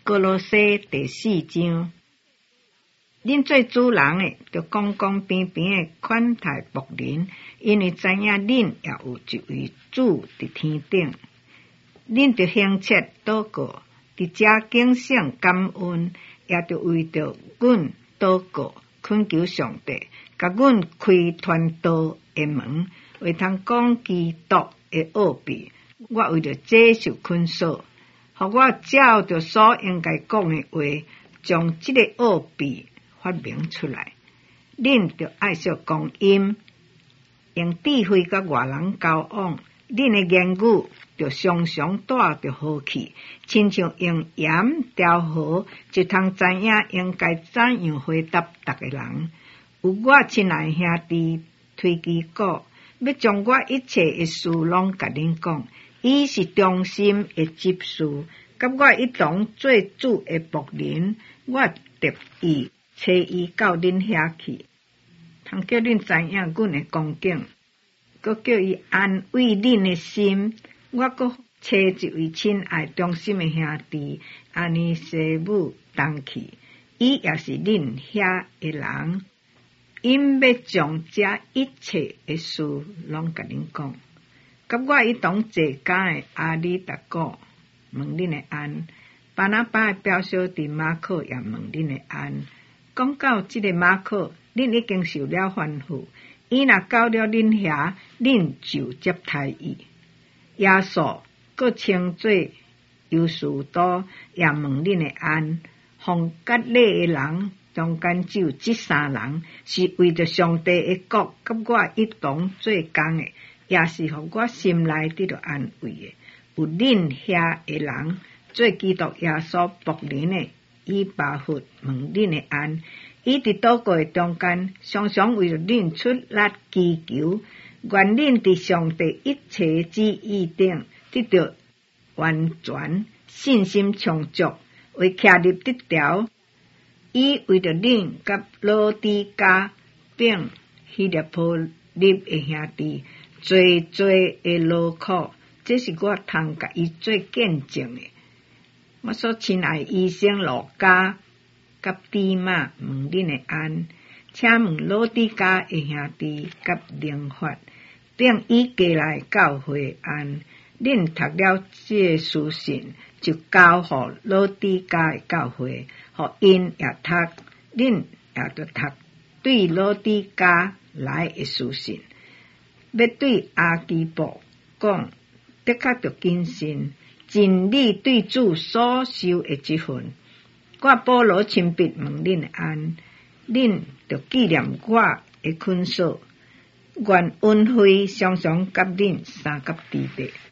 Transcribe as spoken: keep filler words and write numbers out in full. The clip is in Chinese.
歌罗西第四章，恁做主人的，就讲讲边边的款待仆人，因为知影恁也有一位主伫天顶，恁就兴切祷告，伫遮敬省感恩，也就为着阮祷告，恳求上帝，甲阮开传道的门，为通讲基督的奥秘。我为着这受困锁，互我照着所应该讲的话，将这个奥秘发明出来。恁就爱惜光阴，用智慧甲外人交往。恁的言语就常常带着好气，亲像用盐调和，就通知影应该怎样回答逐个人。有我亲爱兄弟推基古，要将我一切的事拢甲恁讲。伊是忠心的执事，甲我一同做主的仆人，我特意找伊到恁遐去，通叫恁知影阮的光景，阁叫伊安慰恁的心。我阁找一位亲爱忠心的兄弟，安尼西姆同去，伊也是恁遐的人，因要将这一切的事拢甲恁讲。甲我一同坐监的阿里达古问恁的安，巴拿巴的表小弟马可也问恁的安。讲到这个马可，恁已经受了吩咐，伊若到了恁遐，恁就接待伊。耶稣阁称做犹士多，也问恁的安。奉割礼的人中间只有这三人，是为着上帝的国，甲我一同做工的。也是互我心内得到安慰的。有恁遐的人做基督耶稣仆人的，以巴弗问恁的安。伊伫祷告的中间，常常为着恁出力祈求，愿恁伫上帝一切旨意顶得到完全，信心充足，为徛入得条。伊为着恁甲老底嘉并希利波入的兄弟，最最的劳苦，这是我通甲伊做见证的。我所亲爱医生路加甲弟妈问恁的安，请问老底嘉的兄弟甲灵法，并伊家来教会安。恁读了这书信，就交互老底嘉的教会，互因也读，恁也就读对老底嘉来的书信。要对阿基布讲，的确着谨慎，尽力对主所受的这份。我保罗亲笔问恁的安，恁着纪念我的困锁，愿恩惠常常甲恁三甲弟弟。